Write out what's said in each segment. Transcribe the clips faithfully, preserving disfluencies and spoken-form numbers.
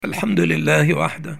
الحمد لله وحده،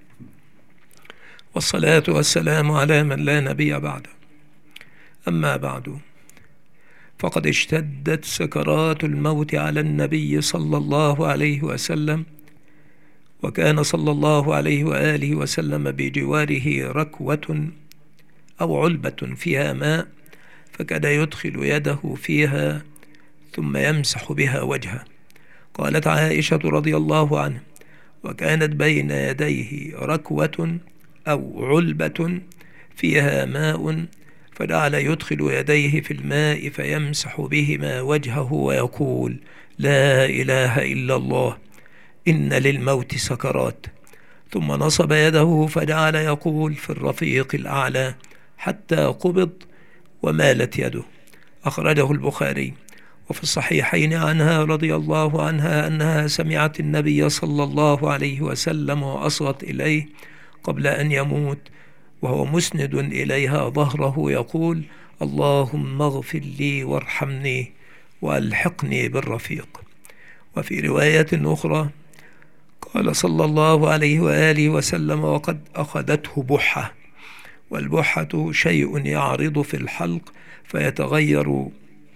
والصلاة والسلام على من لا نبي بعده. أما بعد، فقد اشتدت سكرات الموت على النبي صلى الله عليه وسلم، وكان صلى الله عليه وآله وسلم بجواره ركوة أو علبة فيها ماء، فكان يدخل يده فيها ثم يمسح بها وجهه. قالت عائشة رضي الله عنها: وكانت بين يديه ركوة أو علبة فيها ماء، فجعل يدخل يديه في الماء فيمسح بهما وجهه ويقول: لا إله إلا الله، إن للموت سكرات. ثم نصب يده فجعل يقول في الرفيق الأعلى حتى قبض ومالت يده. أخرجه البخاري. وفي الصحيحين عنها رضي الله عنها أنها سمعت النبي صلى الله عليه وسلم وأصغت إليه قبل أن يموت وهو مسند إليها ظهره يقول: اللهم اغفر لي وارحمني وألحقني بالرفيق. وفي رواية أخرى قال صلى الله عليه وآله وسلم: وقد أخذته بحة، والبحة شيء يعرض في الحلق فيتغير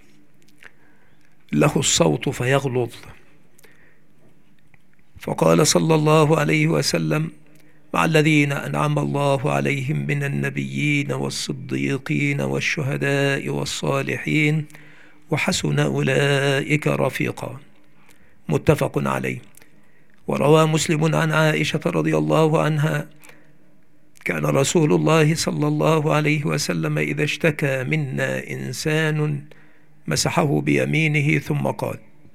له الصوت فيغلظ. فقال صلى الله عليه وسلم: مع الذين أنعم الله عليهم من النبيين والصديقين والشهداء والصالحين وحسن أولئك رفيقا. متفق عليه. وروى مسلم عن عائشة رضي الله عنها: كان رسول الله صلى الله عليه وسلم إذا اشتكى منا إنسان مسحه بيمينه ثم قال: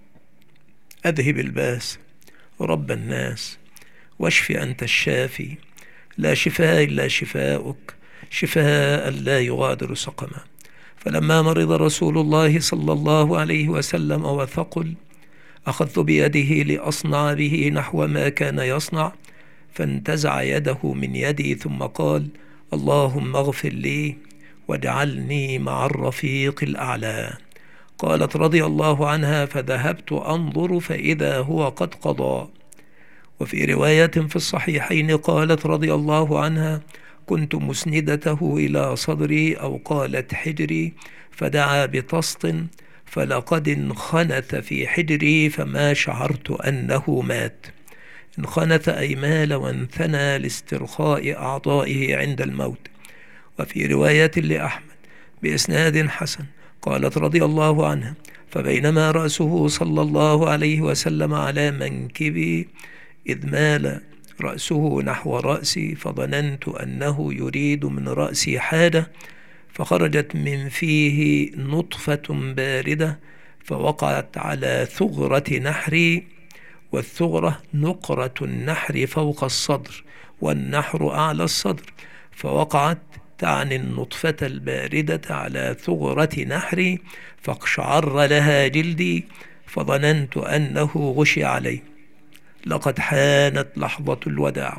أذهب الباس رب الناس واشف أنت الشافي، لا شفاء إلا شفاؤك، شفاء لا يغادر سقما. فلما مرض رسول الله صلى الله عليه وسلم وثقل، أخذت بيده لأصنع به نحو ما كان يصنع، فانتزع يده من يدي ثم قال: اللهم اغفر لي واجعلني مع الرفيق الأعلى. قالت رضي الله عنها: فذهبت أنظر فإذا هو قد قضى. وفي رواية في الصحيحين قالت رضي الله عنها: كنت مسندته إلى صدري أو قالت حجري، فدعا بطست فلقد انخنث في حجري فما شعرت أنه مات. انخنث أي مال وانثنى لاسترخاء أعضائه عند الموت. وفي رواية لأحمد بإسناد حسن قالت رضي الله عنها: فبينما رأسه صلى الله عليه وسلم على منكبي إذ مال رأسه نحو رأسي، فظننت أنه يريد من رأسي حاجة، فخرجت من فيه نطفة باردة فوقعت على ثغرة نحري، والثغرة نقرة النحر فوق الصدر، والنحر أعلى الصدر، فوقعت تعني النطفة الباردة على ثغرة نحري، فاقشعر لها جلدي، فظننت أنه غشي علي. لقد حانت لحظة الوداع،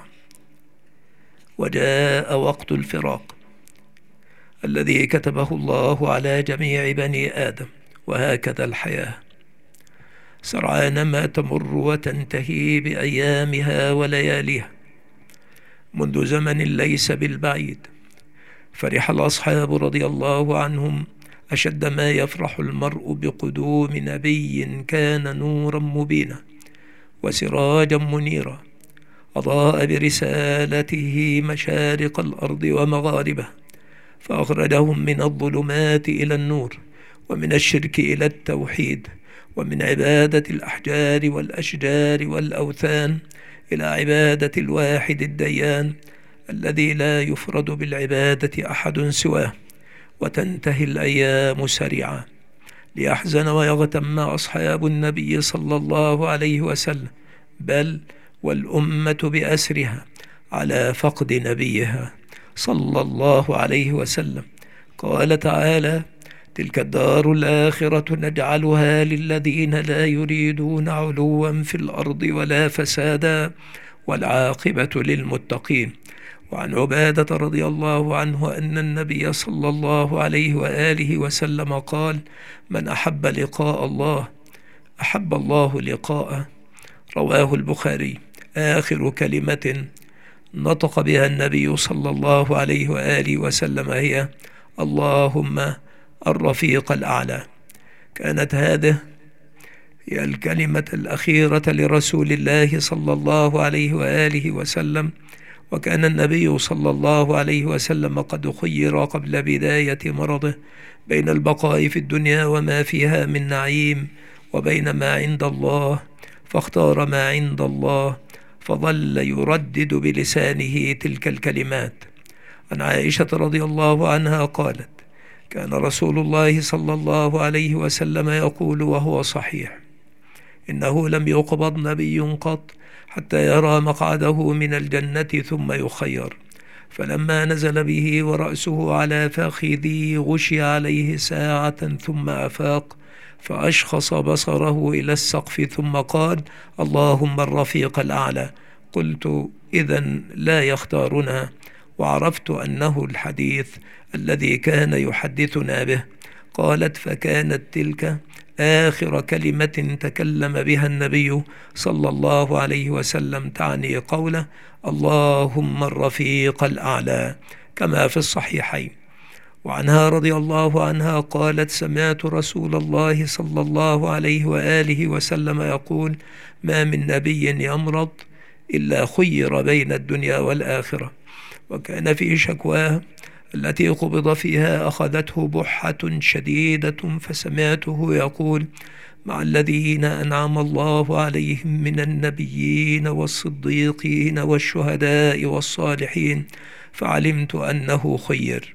وجاء وقت الفراق الذي كتبه الله على جميع بني آدم. وهكذا الحياة سرعان ما تمر وتنتهي بأيامها ولياليها. منذ زمن ليس بالبعيد فرح الأصحاب رضي الله عنهم أشد ما يفرح المرء بقدوم نبي كان نورا مبينا وسراجا منيرا، أضاء برسالته مشارق الأرض ومغاربها، فأخرجهم من الظلمات إلى النور، ومن الشرك إلى التوحيد، ومن عبادة الأحجار والأشجار والأوثان إلى عبادة الواحد الديان الذي لا يفرد بالعبادة أحد سواه. وتنتهي الأيام سريعا ليحزن ويغتم أصحاب النبي صلى الله عليه وسلم، بل والأمة بأسرها على فقد نبيها صلى الله عليه وسلم. قال تعالى: تلك الدار الآخرة نجعلها للذين لا يريدون علوا في الأرض ولا فسادا والعاقبة للمتقين. وعن عبادة رضي الله عنه أن النبي صلى الله عليه وآله وسلم قال: من أحب لقاء الله أحب الله لقاءه. رواه البخاري. آخر كلمة نطق بها النبي صلى الله عليه وآله وسلم هي اللهم الرفيق الأعلى. كانت هذه هي الكلمة الأخيرة لرسول الله صلى الله عليه وآله وسلم، وكان النبي صلى الله عليه وسلم قد خير قبل بداية مرضه بين البقاء في الدنيا وما فيها من نعيم وبين ما عند الله، فاختار ما عند الله، فظل يردد بلسانه تلك الكلمات. عن عائشة رضي الله عنها قالت: كان رسول الله صلى الله عليه وسلم يقول وهو صحيح: إنه لم يقبض نبي قط حتى يرى مقعده من الجنة ثم يخير. فلما نزل به ورأسه على فخذه غشي عليه ساعة ثم أفاق، فأشخص بصره إلى السقف ثم قال: اللهم الرفيق الأعلى. قلت: إذن لا يختارنا؟ وعرفت أنه الحديث الذي كان يحدثنا به. قالت: فكانت تلك آخر كلمة تكلم بها النبي صلى الله عليه وسلم، تعني قوله اللهم الرفيق الأعلى كما في الصحيحين. وعنها رضي الله عنها قالت: سمعت رسول الله صلى الله عليه وآله وسلم يقول: ما من نبي يمرض إلا خير بين الدنيا والآخرة. وكان في شكواه التي قبض فيها أخذته بحة شديدة، فسمعته يقول: مع الذين أنعم الله عليهم من النبيين والصديقين والشهداء والصالحين، فعلمت أنه خير.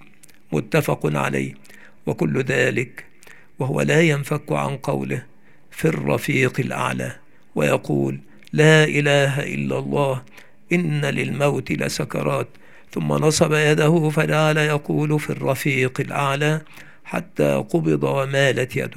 متفق عليه. وكل ذلك وهو لا ينفك عن قوله في الرفيق الأعلى، ويقول: لا إله إلا الله، إن للموت لسكرات. ثم نصب يده فجعل يقول في الرفيق الأعلى حتى قبض ومالت يده.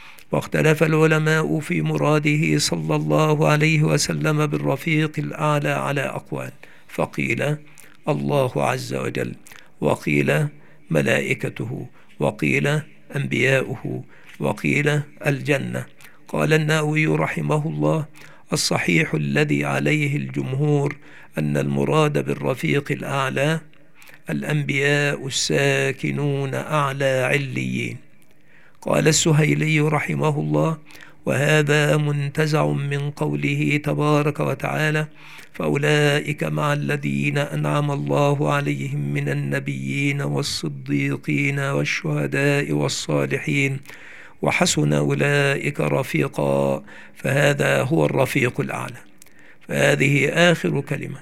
واختلف العلماء في مراده صلى الله عليه وسلم بالرفيق الأعلى على أقوال، فقيل الله عز وجل، وقيل ملائكته، وقيل أنبياؤه، وقيل الجنة. قال النووي رحمه الله: الصحيح الذي عليه الجمهور أن المراد بالرفيق الأعلى الأنبياء الساكنون أعلى عليين. قال السهيلي رحمه الله: وهذا منتزع من قوله تبارك وتعالى: فأولئك مع الذين أنعم الله عليهم من النبيين والصديقين والشهداء والصالحين وحسن أولئك رفيقا. فهذا هو الرفيق الأعلى. فهذه آخر كلمة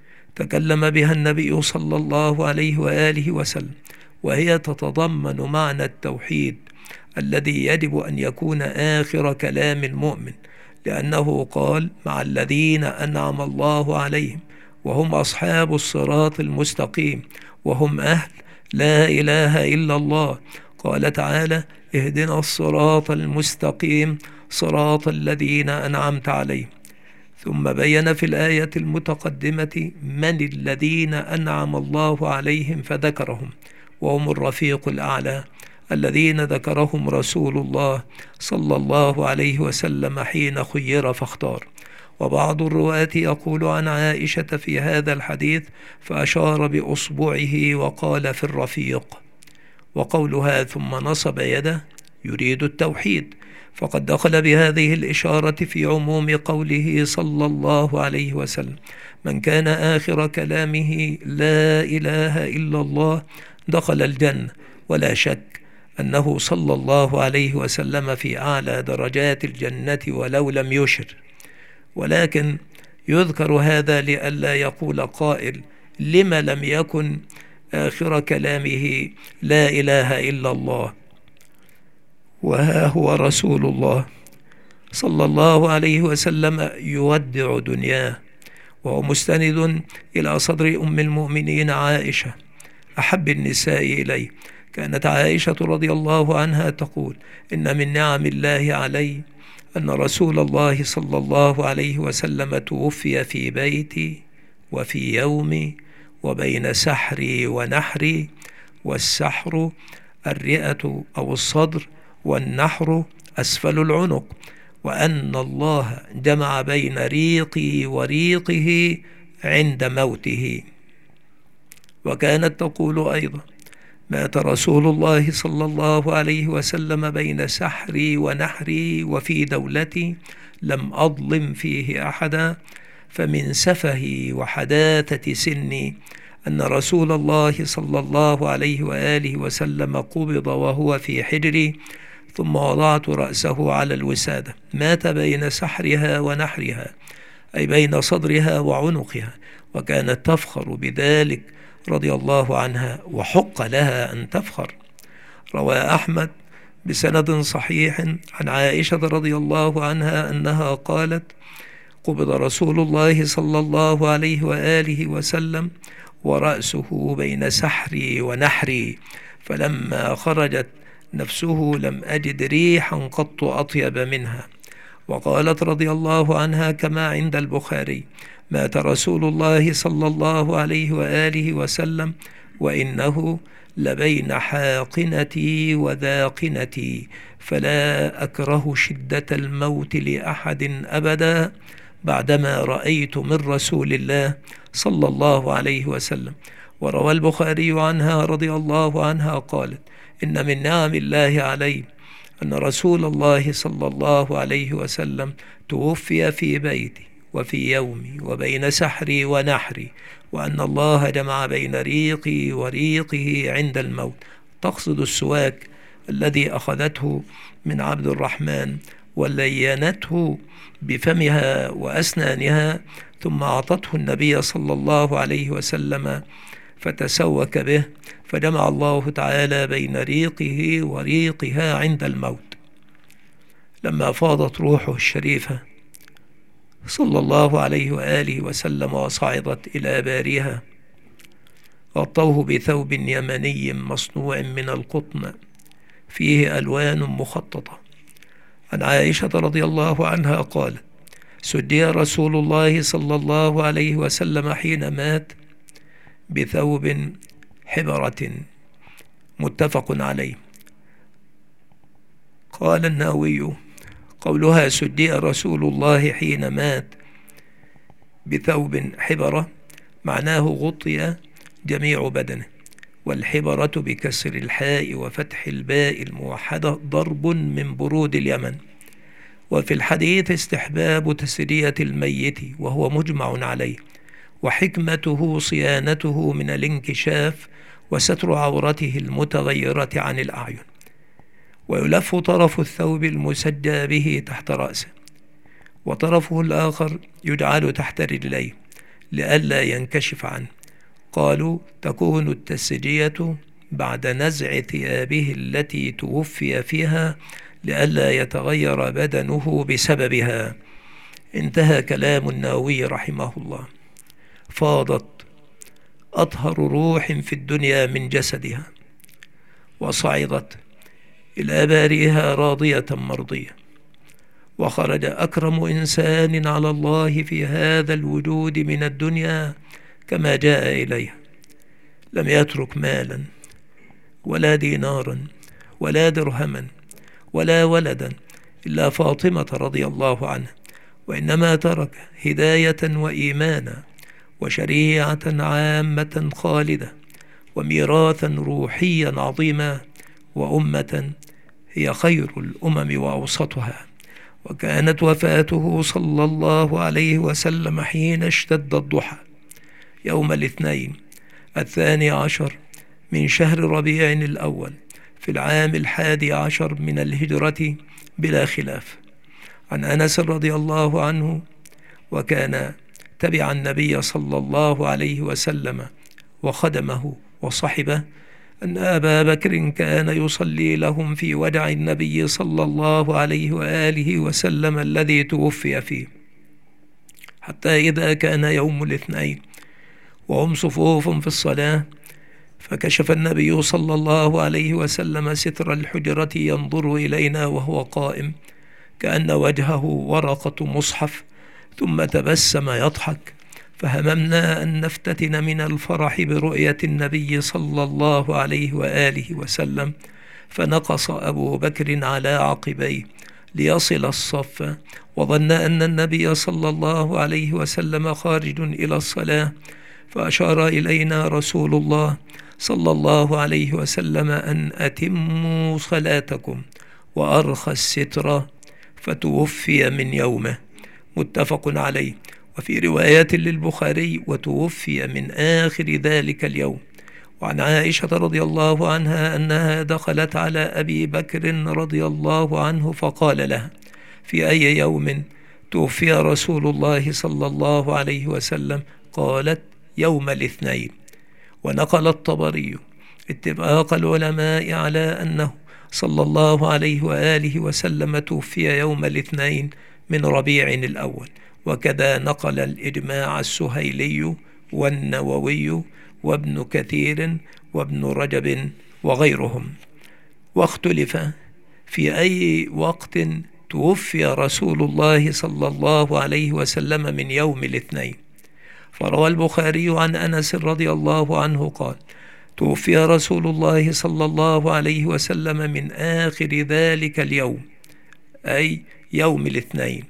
تكلم بها النبي صلى الله عليه وآله وسلم، وهي تتضمن معنى التوحيد الذي يجب أن يكون آخر كلام المؤمن، لأنه قال: مع الذين أنعم الله عليهم، وهم أصحاب الصراط المستقيم، وهم أهل لا إله إلا الله. قال تعالى: اهدنا الصراط المستقيم صراط الذين أنعمت عليهم. ثم بين في الآية المتقدمة من الذين أنعم الله عليهم فذكرهم، وهم الرفيق الأعلى الذين ذكرهم رسول الله صلى الله عليه وسلم حين خير فاختار. وبعض الرواة يقول عن عائشة في هذا الحديث: فأشار بأصبعه وقال في الرفيق. وقولها ثم نصب يده يريد التوحيد، فقد دخل بهذه الإشارة في عموم قوله صلى الله عليه وسلم: من كان آخر كلامه لا إله إلا الله دخل الجنة. ولا شك أنه صلى الله عليه وسلم في أعلى درجات الجنة ولو لم يشر، ولكن يذكر هذا لئلا يقول قائل: لما لم يكن آخر كلامه لا إله إلا الله؟ وها هو رسول الله صلى الله عليه وسلم يودع دنياه وهو مستند إلى صدر أم المؤمنين عائشة أحب النساء إليه. كانت عائشة رضي الله عنها تقول: إن من نعم الله علي أن رسول الله صلى الله عليه وسلم توفي في بيتي وفي يومي وبين سحري ونحري، والسحر الرئة أو الصدر، والنحر أسفل العنق. وأن الله جمع بين ريقي وريقه عند موته. وكانت تقول أيضا: مات رسول الله صلى الله عليه وسلم بين سحري ونحري وفي دولتي لم أظلم فيه أحدا، فمن سفهي وحداثة سني أن رسول الله صلى الله عليه وآله وسلم قبض وهو في حجري، ثم وضعت رأسه على الوسادة. مات بين سحرها ونحرها، أي بين صدرها وعنقها، وكانت تفخر بذلك رضي الله عنها، وحق لها أن تفخر. روى أحمد بسند صحيح عن عائشة رضي الله عنها أنها قالت: قبض رسول الله صلى الله عليه وآله وسلم ورأسه بين سحري ونحري، فلما خرجت نفسه لم أجد ريحا قط أطيب منها. وقالت رضي الله عنها كما عند البخاري: مات رسول الله صلى الله عليه وآله وسلم وإنه لبين حاقنتي وذاقنتي، فلا أكره شدة الموت لأحد أبدا بعدما رأيت من رسول الله صلى الله عليه وسلم. وروى البخاري عنها رضي الله عنها قالت: إن من نعم الله علي أن رسول الله صلى الله عليه وسلم توفي في بيتي وفي يومي وبين سحري ونحري، وأن الله جمع بين ريقي وريقه عند الموت. تقصد السواك الذي أخذته من عبد الرحمن ولينته بفمها وأسنانها، ثم أعطته النبي صلى الله عليه وسلم فتسوك به، فجمع الله تعالى بين ريقه وريقها عند الموت. لما فاضت روحه الشريفة صلى الله عليه وآله وسلم وصعدت إلى باريها، غطوه بثوب يمني مصنوع من القطن فيه ألوان مخططة. عن عائشة رضي الله عنها قالت: سدي رسول الله صلى الله عليه وسلم حين مات بثوب حبرة، متفق عليه. قال النووي: قولها سدي رسول الله حين مات بثوب حبرة معناه غطي جميع بدنه، والحبرة بكسر الحاء وفتح الباء الموحدة ضرب من برود اليمن. وفي الحديث استحباب تسرية الميت وهو مجمع عليه، وحكمته صيانته من الانكشاف وستر عورته المتغيرة عن الأعين. ويلف طرف الثوب المسجى به تحت رأسه، وطرفه الآخر يجعل تحت رجليه لئلا ينكشف عنه. قالوا: تكون التسجية بعد نزع ثيابه التي توفي فيها لئلا يتغير بدنه بسببها. انتهى كلام النووي رحمه الله. فاضت أطهر روح في الدنيا من جسدها، وصعدت إلى بارئها راضية مرضية، وخرج أكرم إنسان على الله في هذا الوجود من الدنيا كما جاء إليها. لم يترك مالا ولا دينارا ولا درهما ولا ولدا إلا فاطمة رضي الله عنها، وإنما ترك هداية وإيمانا وشريعة عامة خالدة وميراثا روحيا عظيما وأمة هي خير الأمم وأوسطها. وكانت وفاته صلى الله عليه وسلم حين اشتد الضحى يوم الاثنين الثاني عشر من شهر ربيع الأول في العام الحادي عشر من الهجرة بلا خلاف. عن أنس رضي الله عنه: وكان تبع النبي صلى الله عليه وسلم وخدمه وصحبه أن أبا بكر كان يصلي لهم في ودع النبي صلى الله عليه وآله وسلم الذي توفي فيه، حتى إذا كان يوم الاثنين وهم صفوف في الصلاة، فكشف النبي صلى الله عليه وسلم ستر الحجرة ينظر إلينا وهو قائم كأن وجهه ورقة مصحف، ثم تبسم يضحك، فهممنا أن نفتتن من الفرح برؤية النبي صلى الله عليه وآله وسلم، فنقص أبو بكر على عقبيه ليصل الصف، وظن أن النبي صلى الله عليه وسلم خارج إلى الصلاة، فأشار إلينا رسول الله صلى الله عليه وسلم أن أتموا صلاتكم وأرخى الستر، فتوفي من يومه. متفق عليه. وفي رواية للبخاري: وتوفي من آخر ذلك اليوم. وعن عائشة رضي الله عنها أنها دخلت على أبي بكر رضي الله عنه فقال لها: في أي يوم توفي رسول الله صلى الله عليه وسلم؟ قالت: يوم الاثنين. ونقل الطبري اتفاق العلماء على أنه صلى الله عليه وآله وسلم توفي يوم الاثنين من ربيع الأول، وكذا نقل الإجماع السهيلي والنووي وابن كثير وابن رجب وغيرهم. واختلف في أي وقت توفي رسول الله صلى الله عليه وسلم من يوم الاثنين. فروى البخاري عن أنس رضي الله عنه قال: توفي رسول الله صلى الله عليه وسلم من آخر ذلك اليوم، أي يوم الاثنين.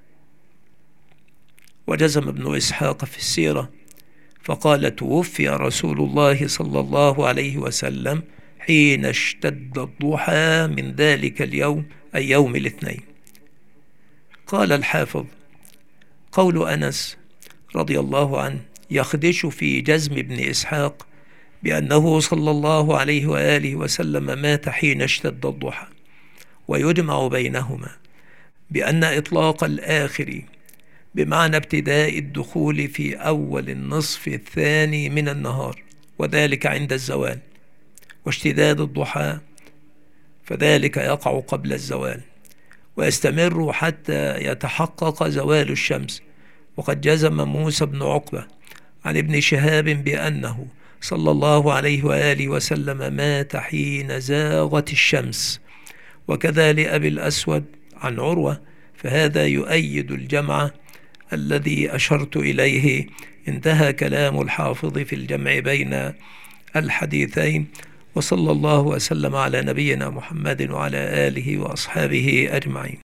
وجزم ابن إسحاق في السيرة فقال: توفي رسول الله صلى الله عليه وسلم حين اشتد الضحى من ذلك اليوم، أي يوم الاثنين. قال الحافظ: قول أنس رضي الله عنه يخدش في جزم ابن إسحاق بأنه صلى الله عليه وآله وسلم مات حين اشتد الضحى، ويجمع بينهما بأن إطلاق الآخر بمعنى ابتداء الدخول في أول النصف الثاني من النهار، وذلك عند الزوال، واشتداد الضحى فذلك يقع قبل الزوال ويستمر حتى يتحقق زوال الشمس. وقد جزم موسى بن عقبة عن ابن شهاب بأنه صلى الله عليه وآله وسلم مات حين زاغت الشمس، وكذا لأبي الأسود عن عروة، فهذا يؤيد الجمع الذي أشرت إليه. انتهى كلام الحافظ في الجمع بين الحديثين، وصلى الله وسلم على نبينا محمد وعلى آله وأصحابه أجمعين.